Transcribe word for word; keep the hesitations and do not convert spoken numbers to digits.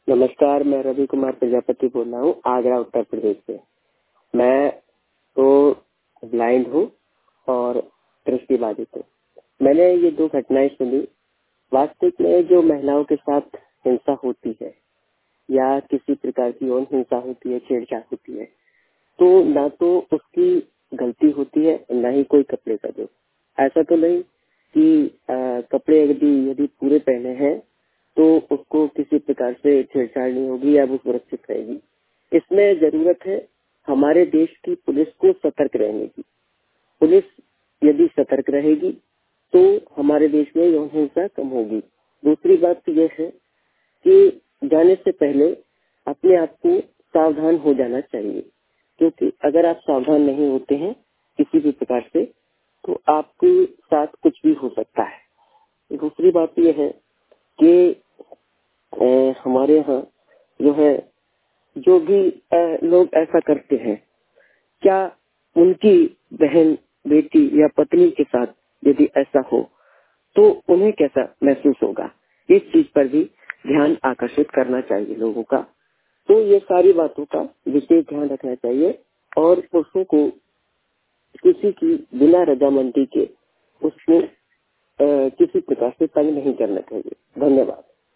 नमस्कार, मैं रवि कुमार प्रजापति बोल रहा हूँ आगरा उत्तर प्रदेश से। मैं तो ब्लाइंड हूँ और दृष्टिबाधित हूँ। मैंने ये दो घटनाएं सुनी। वास्तविक में जो महिलाओं के साथ हिंसा होती है या किसी प्रकार की और हिंसा होती है, छेड़छाड़ होती है, तो ना तो उसकी गलती होती है, ना ही कोई कपड़े का दोष। ऐसा तो नहीं कि आ, कपड़े यदि यदि पूरे पहने हैं तो उसको किसी प्रकार से छेड़छाड़ नहीं होगी या वो सुरक्षित रहेगी। इसमें जरूरत है हमारे देश की पुलिस को सतर्क रहने की। पुलिस यदि सतर्क रहेगी तो हमारे देश में यौन हिंसा कम होगी। दूसरी बात तो यह है कि जाने से पहले अपने आप को सावधान हो जाना चाहिए, क्योंकि अगर आप सावधान नहीं होते हैं किसी भी प्रकार से तो आपके साथ कुछ भी हो सकता है। दूसरी बात यह है कि ए, हमारे यहाँ जो है जो भी ए, लोग ऐसा करते हैं, क्या उनकी बहन, बेटी या पत्नी के साथ यदि ऐसा हो तो उन्हें कैसा महसूस होगा, इस चीज पर भी ध्यान आकर्षित करना चाहिए लोगों का। तो ये सारी बातों का विशेष ध्यान रखना चाहिए और पुरुषों को किसी की बिना रजामंदी के उसको किसी प्रकार से तंग नहीं करना चाहिए। धन्यवाद।